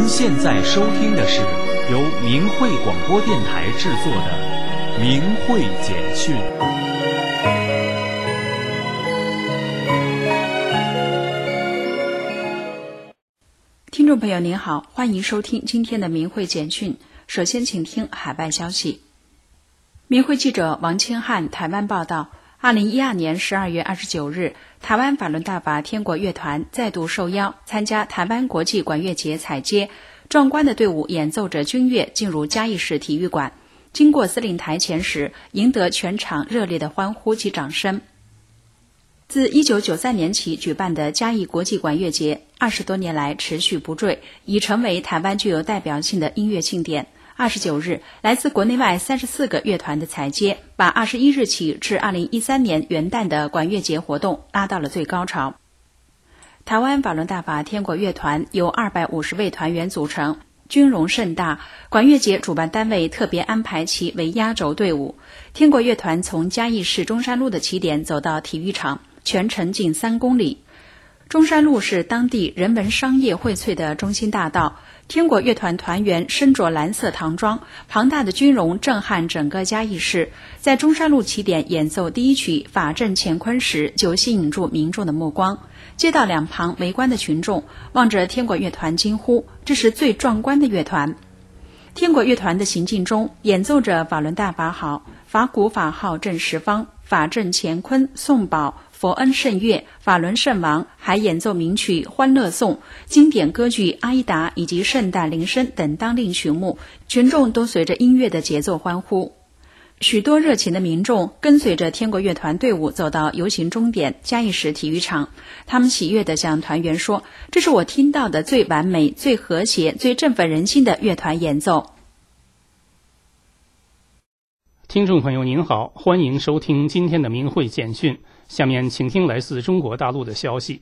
现在收听的是由明慧广播电台制作的明慧简讯。 听众朋友您好，欢迎收听今天的明慧简讯。首先请听海外消息。明慧记者王清汉台湾报道，2012年12月29日，台湾法轮大法天国乐团再度受邀参加台湾国际管乐节采接，壮观的队伍演奏着军乐进入嘉义市体育馆，经过司令台前时，赢得全场热烈的欢呼及掌声。自1993年起举办的嘉义国际管乐节20多年来持续不坠，已成为台湾具有代表性的音乐庆典。29日，来自国内外34个乐团的采接，把21日起至2013年元旦的管乐节活动拉到了最高潮。台湾法轮大法天国乐团由250位团员组成，军容盛大，管乐节主办单位特别安排其为压轴队伍。天国乐团从嘉义市中山路的起点走到体育场，全程近3公里。中山路是当地人文商业荟萃的中心大道，天国乐团团员身着蓝色唐装，庞大的军容震撼整个嘉义市。在中山路起点演奏第一曲《法阵乾坤》时，就吸引住民众的目光。街道两旁围观的群众望着天国乐团惊呼，这是最壮观的乐团。天国乐团的行进中演奏着法轮大法好、法鼓法号正十方、法阵乾坤、颂宝、佛恩圣乐、法轮圣王，还演奏名曲《欢乐颂》、经典歌剧《阿依达》以及圣诞铃声等当令曲目，群众都随着音乐的节奏欢呼。许多热情的民众跟随着天国乐团队伍走到游行终点嘉义市体育场，他们喜悦地向团员说，这是我听到的最完美、最和谐、最振奋人心的乐团演奏。 听众朋友您好，欢迎收听今天的明慧简讯，下面请听来自中国大陆的消息。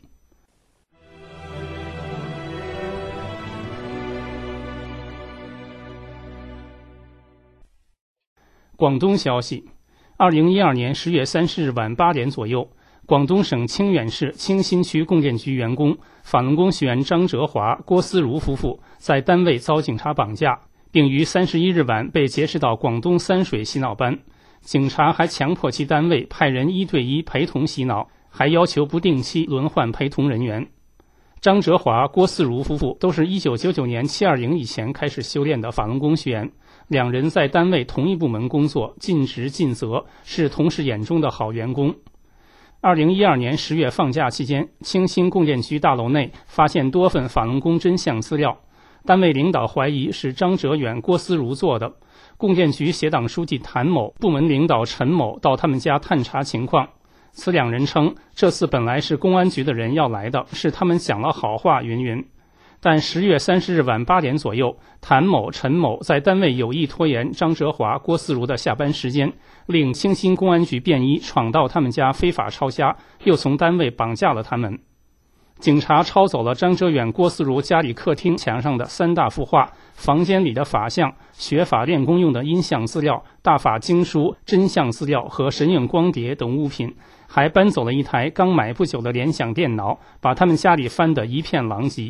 广东消息，2012年10月30日晚8点左右，广东省清远市清新区供电局员工法轮功学员张哲华、郭思如夫妇在单位遭警察绑架，并于31日晚被劫持到广东三水洗脑班。警察还强迫其单位派人1对1陪同洗脑，还要求不定期轮换陪同人员。张哲华、郭思如夫妇都是1999年720以前开始修炼的法轮功学员，两人在单位同一部门工作，尽职尽责，是同事眼中的好员工。2012年10月放假期间，清新供电局大楼内发现多份法轮功真相资料，单位领导怀疑是张哲远、郭思如做的。供电局协党书记谭某、部门领导陈某到他们家探查情况。此两人称，这次本来是公安局的人要来的，是他们讲了好话云云。但10月30日晚8点左右，谭某、陈某在单位有意拖延张哲华、郭思如的下班时间，令清新公安局便衣闯到他们家非法抄家，又从单位绑架了他们。警察抄走了张哲远、郭思如家里客厅墙上的3大幅画、房间里的法像、学法练功用的音像资料、大法经书、真相资料和神韵光碟等物品，还搬走了一台刚买不久的联想电脑，把他们家里翻得一片狼藉。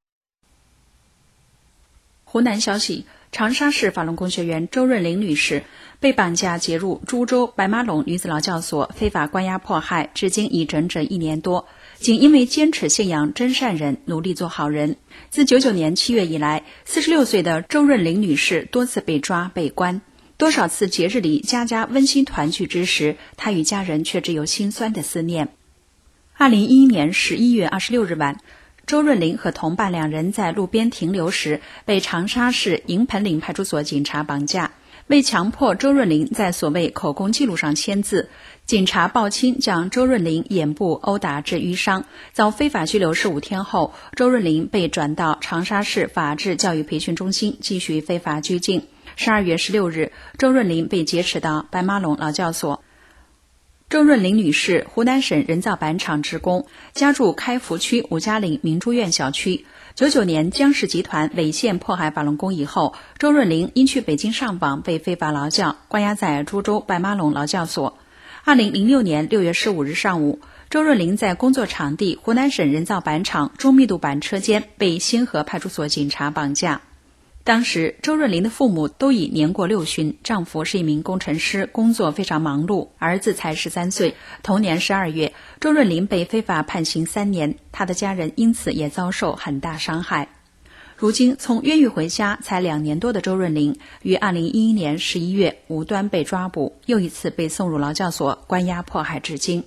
湖南消息，长沙市法轮功学员周润玲女士被绑架劫入株洲白马垄女子劳教所，非法关押迫害，至今已整整1年多。仅因为坚持信仰真善人，努力做好人。自99年7月以来，46岁的周润玲女士多次被抓被关，多少次节日里家家温馨团聚之时，她与家人却只有心酸的思念。2011年11月26日晚，周润玲和同伴2人在路边停留时，被长沙市营盆岭派出所警察绑架，为强迫周润玲在所谓口供记录上签字，警察鲍钦将周润玲眼部殴打致淤伤，遭非法拘留15天后，周润玲被转到长沙市法治教育培训中心继续非法拘禁。12月16日，周润玲被劫持到白马垄劳教所。周润玲女士，湖南省人造板厂职工，家住开福区吴家岭明珠苑小区。99年江氏集团违宪迫害法轮功以后，周润玲因去北京上访被非法劳教，关押在株洲白马垄劳教所。 2006年6月15日上午，周润林在工作场地湖南省人造板厂中密度板车间被星河派出所警察绑架。当时周润林的父母都已年过60旬，丈夫是一名工程师，工作非常忙碌，儿子才13岁。同年12月，周润林被非法判刑3年，他的家人因此也遭受很大伤害。如今从冤狱回家才2年多的周润林，于2011年11月无端被抓捕，又一次被送入劳教所关押迫害至今。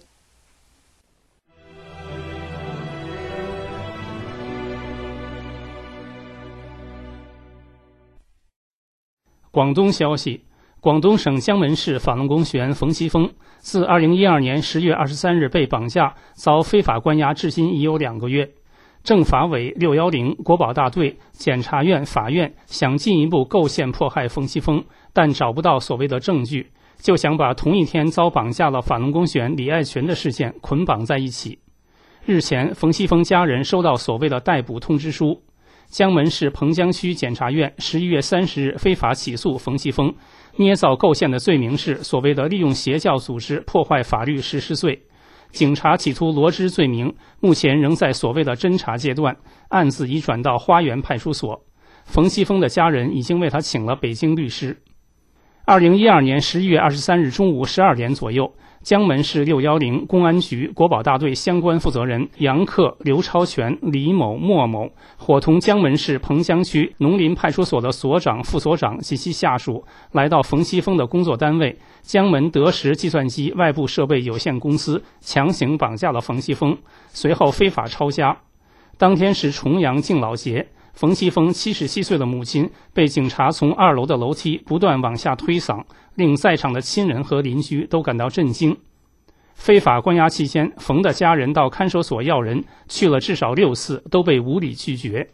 广东消息，广东省江门市法轮功学员冯锡峰自2012年10月23日被绑架，遭非法关押至今已有2个月。政法委、610、国保大队、检察院、法院想进一步构陷迫害冯锡峰，但找不到所谓的证据，就想把同一天遭绑架了法轮功学员李爱群的事件捆绑在一起。日前，冯锡峰家人收到所谓的逮捕通知书。江门市彭江区检察院11月30日非法起诉冯锡峰，捏造构陷的罪名是所谓的利用邪教组织破坏法律实施罪。警察企图罗织罪名，目前仍在所谓的侦查阶段，案子已转到花园派出所。冯锡峰的家人已经为他请了北京律师。2012年11月23日中午12点左右，江门市610公安局国保大队相关负责人杨克、刘超全、李某、莫某伙同江门市彭江区农林派出所的所长、副所长及其下属来到冯锡峰的工作单位江门德时计算机外部设备有限公司，强行绑架了冯锡峰，随后非法抄家。当天是重阳敬老节，冯锡峰77岁的母亲被警察从2楼的楼梯不断往下推搡，令在场的亲人和邻居都感到震惊。非法关押期间，冯的家人到看守所要人，去了至少6次，都被无理拒绝。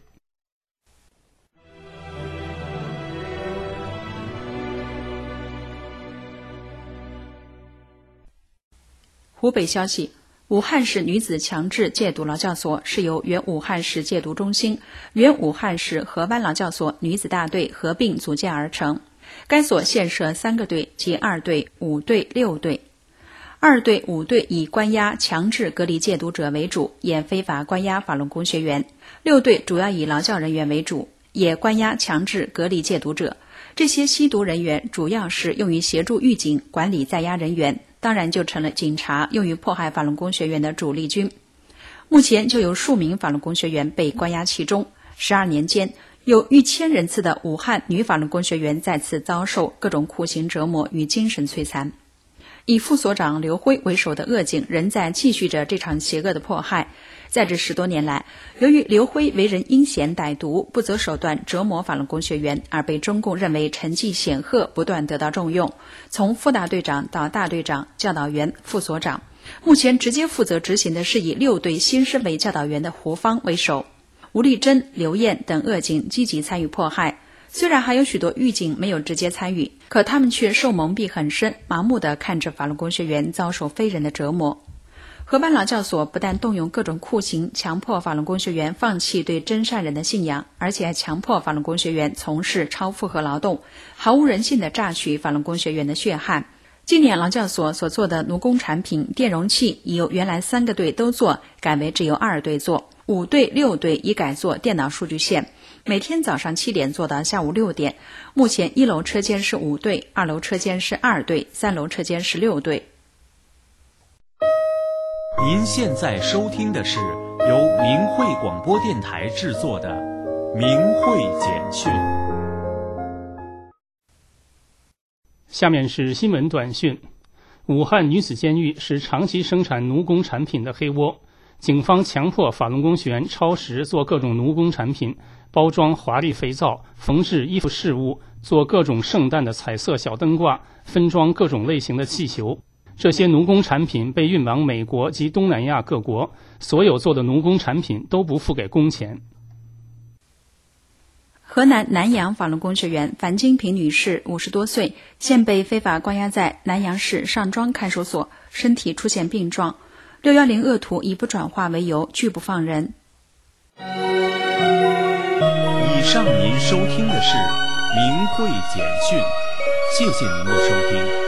湖北消息，武汉市女子强制戒毒劳教所是由原武汉市戒毒中心、原武汉市河湾劳教所女子大队合并组建而成。该所现设3个队，即2队、5队、6队。2队、5队以关押、强制隔离戒毒者为主，也非法关押法轮功学员。6队主要以劳教人员为主，也关押、强制隔离戒毒者。这些吸毒人员主要是用于协助狱警管理在押人员，当然就成了警察用于迫害法轮功学员的主力军。目前就有数名法轮功学员被关押其中。12年间，有逾1000人次的武汉女法轮功学员再次遭受各种酷刑折磨与精神摧残。以副所长刘辉为首的恶警仍在继续着这场邪恶的迫害。在这10多年来，由于刘辉为人阴险歹毒，不择手段折磨法轮功学员，而被中共认为成绩显赫，不断得到重用，从副大队长到大队长、教导员、副所长。目前直接负责执行的是以6队新升为教导员的胡芳为首。吴丽珍、刘艳等恶警积极参与迫害，虽然还有许多狱警没有直接参与，可他们却受蒙蔽很深，盲目地看着法轮功学员遭受非人的折磨。河湾劳教所不但动用各种酷刑，强迫法轮功学员放弃对真善人的信仰，而且还强迫法轮功学员从事超负荷劳动，毫无人性地榨取法轮功学员的血汗。今年劳教所所做的奴工产品电容器已由原来3个队都做，改为只有2队做，5队、6队已改做电脑数据线，每天早上7点做到下午6点。目前1楼车间是5队，2楼车间是2队，3楼车间是6队。 您现在收听的是由明慧广播电台制作的《明慧简讯》。 下面是新闻短讯。武汉女子监狱是长期生产奴工产品的黑窝，警方强迫法轮功学员超时做各种奴工产品，包装华丽肥皂，缝制衣服饰物，做各种圣诞的彩色小灯挂，分装各种类型的气球。这些奴工产品被运往美国及东南亚各国，所有做的奴工产品都不付给工钱。 河南南阳法轮功学员樊金平女士50多岁，现被非法关押在南阳市上庄看守所，身体出现病状。610恶徒以不转化为由拒不放人。 以上您收听的是明慧简讯，谢谢您的收听。